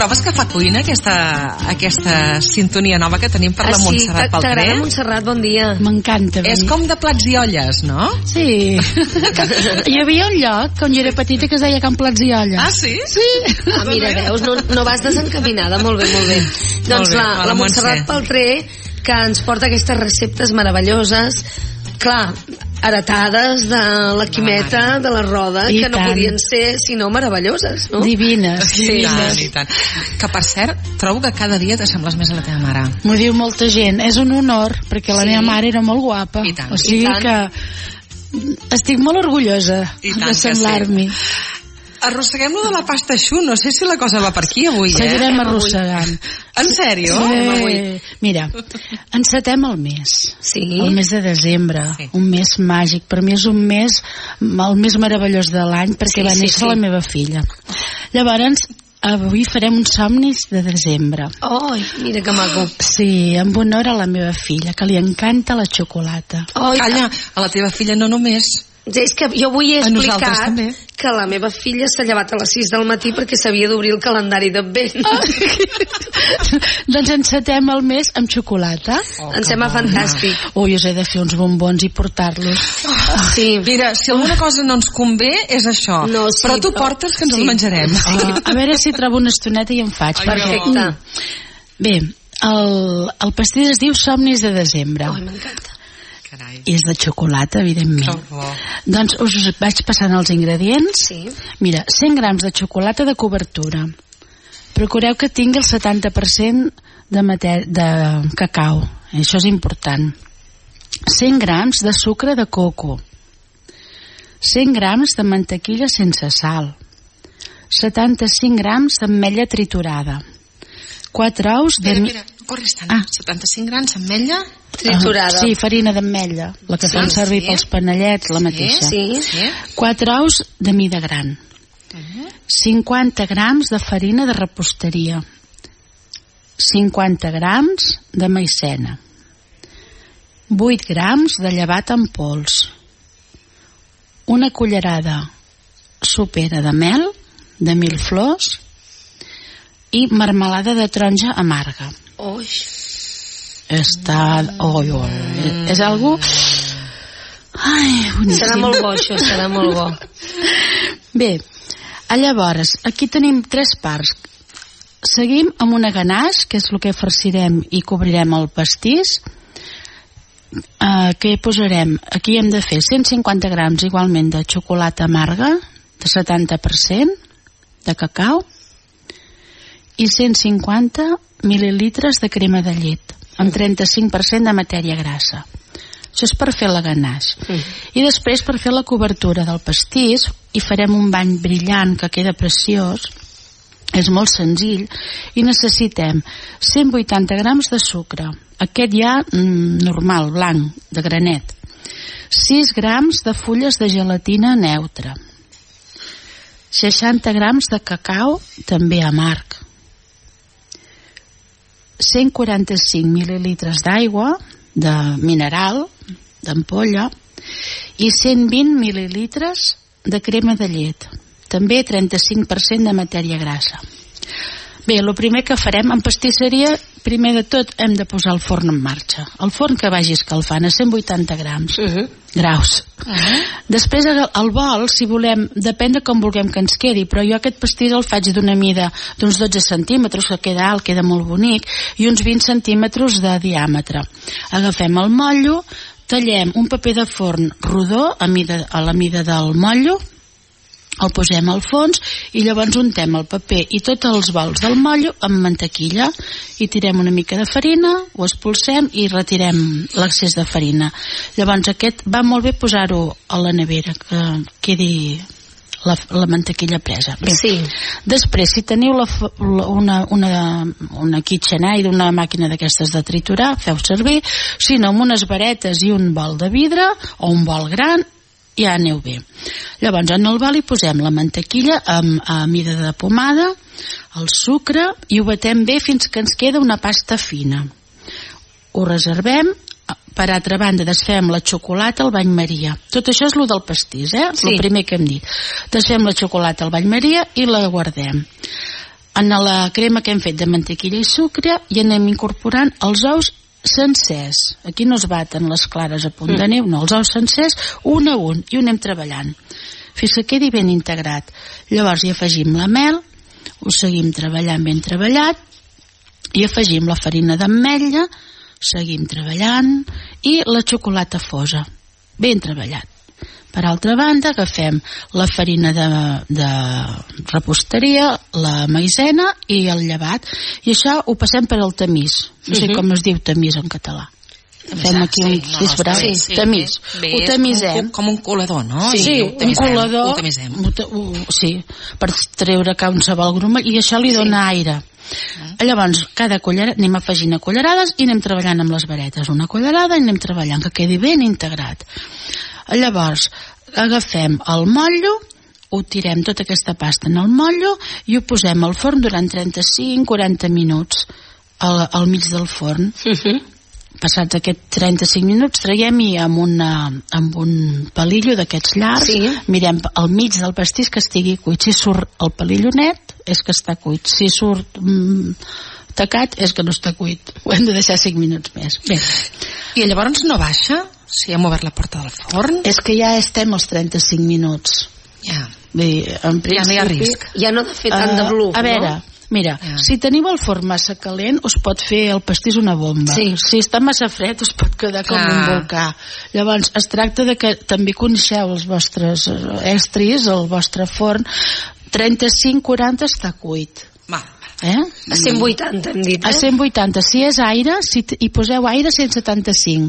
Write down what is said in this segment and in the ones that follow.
trobes que fa cuina aquesta sintonia nova que tenim per la Montserrat Peltré? T'agrada, Montserrat? Bon dia. M'encanta. És com de plats i olles, no? Sí. Hi havia un lloc, quan jo era petita, que es deia Can Plats i Olles. Ah, sí? Sí. Ah, mira, veus, no vas desencaminada. Molt bé, molt bé. Doncs la Montserrat Peltré, que ens porta aquestes receptes meravelloses, clar, heretades de la Quimeta, de la Roda, que no podien ser sinó meravelloses, no? Divines. Sí, i tant. Que, per cert, trobo que cada dia t'assembles més a la teva mare. M'ho diu molta gent. És un honor, perquè la meva mare era molt guapa. I tant. O sigui que estic molt orgullosa d'assemblar-m'hi. Arrosseguem-lo de la pasta xu. No sé si la cosa va per aquí avui, Seguirem arrossegant. En sèrio? Mira, encetem el mes. Sí. El mes de desembre. Sí. Un mes màgic. Per mi és un mes, el més meravellós de l'any, perquè va néixer la meva filla. Llavors, avui farem uns somnis de desembre. Oh, mira que maco. Sí, en honor a la meva filla, que li encanta la xocolata. Calla, a la teva filla no només. És que jo avui he explicat que la meva filla s'ha llevat a les 6 del matí perquè s'havia d'obrir el calendari d'advent. Doncs encetem el mes amb xocolata. Em sembla fantàstic. Ui, us he de fer uns bombons i portar-los. Sí. Mira, si alguna cosa no ens convé és això, però tu portes que ens el menjarem. A veure si trobo una estoneta i en faig. Perfecte. Bé, el pastís es diu Somnis de Desembre. M'encanta. I és de xocolata, evidentment. Doncs us vaig passant els ingredients. Mira, 100 grams de xocolata de cobertura. Procureu que tingui el 70% de cacau. Això és important. 100 grams de sucre de coco. 100 grams de mantequilla sense sal. 75 grams d'ametlla triturada. 4 ous de... Mira, corres tant. 75 grams d'ametlla triturada. Sí, farina d'ametlla, la que fan servir pels panellets, la mateixa. 4 ous de mida gran. 50 grams de farina de reposteria. 50 grams de maicena. 8 grams de llevat en pols. Una cullerada sopera de mel, de 1000 flors, i marmelada de taronja amarga. És algo... Boníssim. Serà molt bo, això, serà molt bo. Bé, llavors, aquí tenim 3 parts. Seguim amb una ganache, que és el que farcirem i cobrirem el pastís. Què posarem? Aquí hem de fer 150 grams igualment de xocolata amarga, de 70%, de cacau, i 150 mil·lilitres de crema de llet, amb 35% de matèria grassa. Això és per fer la ganache. I després, per fer la cobertura del pastís, hi farem un bany brillant que queda preciós. És molt senzill, i necessitem 180 grams de sucre, aquest ja normal, blanc, de granet, 6 grams de fulles de gelatina neutra, 60 grams de cacau, també amarg, 145 mil·lilitres d'aigua, de mineral, d'ampolla, i 120 mil·lilitres de crema de llet, també 35% de matèria grassa. Bé, el primer que farem en pastisseria, primer de tot hem de posar el forn en marxa. El forn que vagi escalfant a 180 graus. Després el bol, si volem, depèn de com vulguem que ens quedi, però jo aquest pastís el faig d'una mida d'uns 12 centímetres, que queda alt, queda molt bonic, i uns 20 centímetres de diàmetre. Agafem el motllo, tallem un paper de forn rodó a la mida del motllo, el posem al fons i llavors untem el paper i tots els bols del motllo amb mantequilla i tirem una mica de farina, ho expulsem i retirem l'excés de farina. Llavors aquest va molt bé posar-ho a la nevera, que quedi la mantequilla presa. Bé. Sí. Després, si teniu una KitchenAid, una màquina d'aquestes de triturar, feu servir, si no, amb unes varetes i un bol de vidre o un bol gran, ja aneu bé. Llavors en el bol hi posem la mantequilla a mida de pomada, el sucre, i ho batem bé fins que ens queda una pasta fina. Ho reservem. Per altra banda, desfem la xocolata al bany Maria. Tot això és el del pastís, el primer que hem dit. Desfem la xocolata al bany Maria i la guardem. en la crema que hem fet de mantequilla i sucre i anem incorporant els ous sencers. Aquí no es baten les clares a punt de neu, no, els ous sencers un a un, i ho anem treballant fins que quedi ben integrat. Llavors hi afegim la mel, ho seguim treballant ben treballat, i afegim la farina d'ametlla, seguim treballant, i la xocolata fosa ben treballat. Per altra banda, agafem la farina de reposteria, la maïzena i el llevat, i això ho passem per al tamís. No sé com es diu tamís en català. Fem aquí un disbrau. Tamís. Ho tamisem. Com un colador, no? Sí, un colador. Ho tamisem. Sí, per treure qualsevol grumell, i això li dona aire. Llavors, cada cullerada, anem afegint a cullerades i anem treballant amb les varetes. Una cullerada i anem treballant, que quedi ben integrat. Llavors, agafem el motllo, ho tirem tota aquesta pasta en el motllo i ho posem al forn durant 35-40 minuts al mig del forn. Passats aquests 35 minuts traiem-hi amb un palillo d'aquests llargs, mirem al mig del pastís que estigui cuit. Si surt el palillo net és que està cuit, si surt tacat és que no està cuit. Ho hem de deixar 5 minuts més. Bé. I llavors no baixa si hem obert la porta del forn? És que ja estem als 35 minuts. Ja. Bé, en principi, ja no hi ha risc. Ja no ha de fer tant de bluff, a veure, mira, si teniu el forn massa calent us pot fer el pastís una bomba. Si està massa fred us pot quedar com un volcà. Llavors es tracta de que també coneixeu els vostres estris, el vostre forn. 35-40 està cuit. A 180 hem dit, a 180. Si és aire, si hi poseu aire, 175.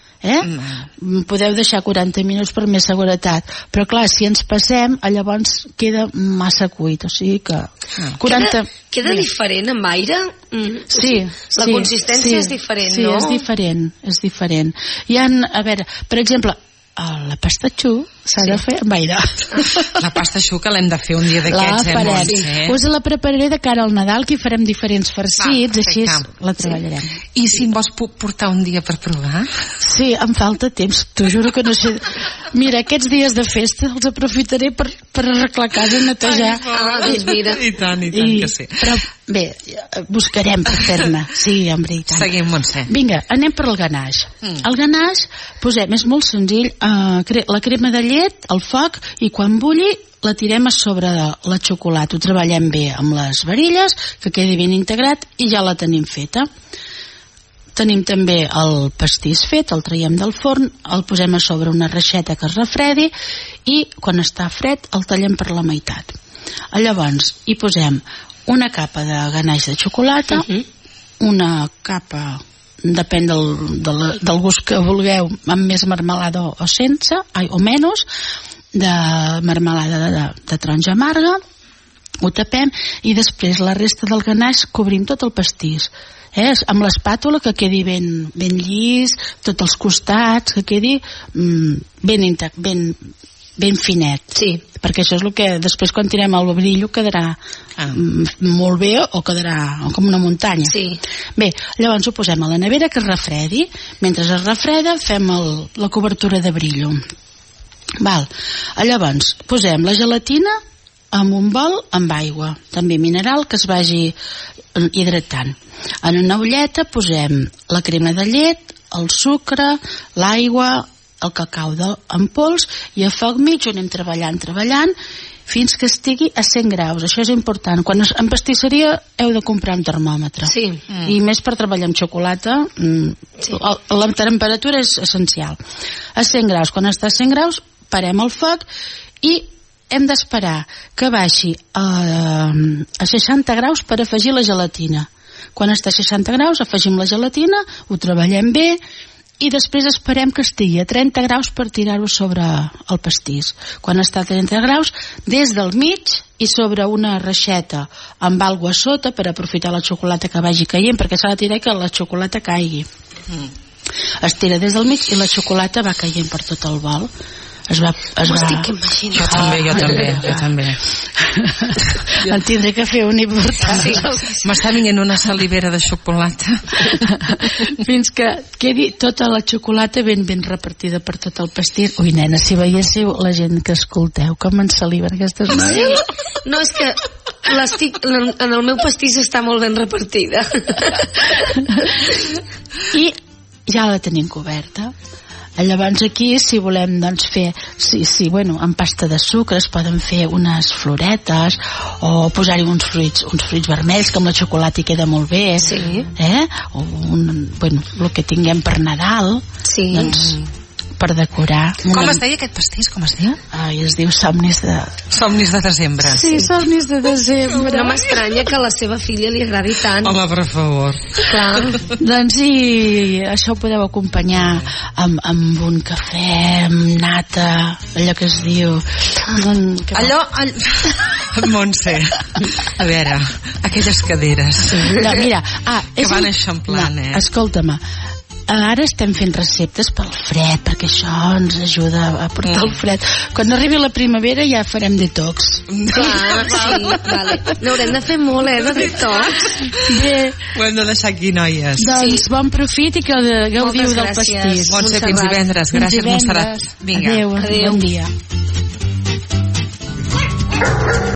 Podeu deixar 40 minuts per més seguretat, però clar, si ens passem llavors queda massa cuit, o sigui que 40... Queda diferent amb aire? Sí. La consistència és diferent, no? Sí, és diferent. Hi ha, a veure, per exemple, la pasta xu s'ha de fer amb aire. La pasta xu que l'hem de fer un dia d'aquests, Us la prepararé de cara al Nadal, que hi farem diferents farcits, així la treballarem. I si em vols portar un dia per provar? Sí, em falta temps, t'ho juro que no sé. Mira, aquests dies de festa els aprofitaré per arreglar casa, netejar. Doncs mira. I tant que sí. Però bé, buscarem per fer-ne. Sí, home, i tant. Seguim, Montse. Vinga, anem per al ganaix. El ganaix, posem, és molt senzill, la crema de llet al foc, i quan bulli la tirem a sobre de la xocolata. Ho treballem bé amb les varilles, que quedi ben integrat, i ja la tenim feta. Tenim també el pastís fet, el traiem del forn, el posem a sobre una reixeta que es refredi, i quan està fred el tallem per la meitat. Llavors hi posem una capa de ganaix de xocolata, una capa, depèn del gust que vulgueu, amb més marmelada o sense, o menys, de marmelada de taronja amarga, ho tapem, i després la resta del ganaix cobrim tot el pastís, amb l'espàtula, que quedi ben llis, tots els costats, que quedi ben finet. Sí. Perquè això és el que després, quan tirem el brillo, quedarà molt bé, o quedarà com una muntanya. Sí. Bé, llavors ho posem a la nevera que es refredi. Mentre es refreda fem la cobertura de brillo. Llavors posem la gelatina en un bol amb aigua, també mineral, que es vagi hidratant. En una olleta posem la crema de llet, el sucre, l'aigua, el cacau en pols, i a foc mig ho anem treballant fins que estigui a 100 graus. Això és important. Quan en pastisseria heu de comprar un termòmetre. Sí. I més per treballar amb xocolata, la temperatura és essencial. A 100 graus. Quan està a 100 graus, parem el foc i hem d'esperar que baixi a 60 graus per afegir la gelatina. Quan està a 60 graus afegim la gelatina, ho treballem bé, i després esperem que estigui a 30 graus per tirar-ho sobre el pastís. Quan està a 30 graus, des del mig i sobre una reixeta amb aigua a sota, per aprofitar la xocolata que vagi caient, perquè s'ha de tirar que la xocolata caigui. Es tira des del mig i la xocolata va caient per tot el bol. Estic imaginant. Jo també. En tindré que fer un important. M'està vinguent una salivera de xocolata. Fins que quedi tota la xocolata ben repartida per tot el pastís. Ui, nena, si veiéssiu la gent que escolteu, com en saliven aquestes noies. No, és que en el meu pastís està molt ben repartida. I ja la tenim coberta. Llavors aquí, si volem doncs, fer amb pasta de sucre es poden fer unes floretes o posar-hi uns fruits vermells, que amb la xocolata hi queda molt bé, o el que tinguem per Nadal, doncs per decorar. Com es deia aquest pastís? Com es diu? Es diu Somnis de desembre. Sí, Somnis de desembre. No m'estranya que a la seva filla li agradi tant. Home, per favor. Clar. Doncs i això ho podeu acompanyar amb un cafè, amb nata, allò que es diu... Montse, a veure, aquelles caderes no, mira, que van eixamplant, escolta-me, ara estem fent receptes pel fred, perquè això ens ajuda a portar el fred. Quan arribi la primavera ja farem detox. Clar, sí, vale. N'haurem de fer molt, de detox. Bé. Ho hem de deixar aquí, noies. Doncs bon profit i que gaudiu del pastís. Montse, fins divendres. Gràcies, Montserrat. Vinga. Adéu. Bon dia.